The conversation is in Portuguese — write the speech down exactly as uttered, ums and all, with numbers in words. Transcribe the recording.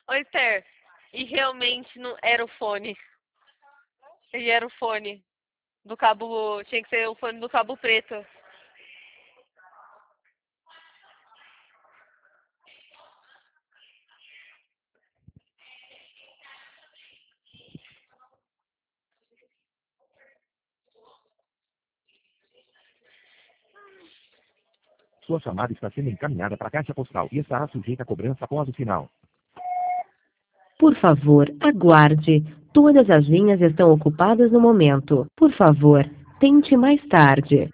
Ô, Esther, e realmente não era o fone. E era o fone do cabo. Tinha que ser o fone do cabo preto. Sua chamada está sendo encaminhada para a caixa postal e estará sujeita a cobrança após o sinal. Por favor, aguarde. Todas as linhas estão ocupadas no momento. Por favor, tente mais tarde.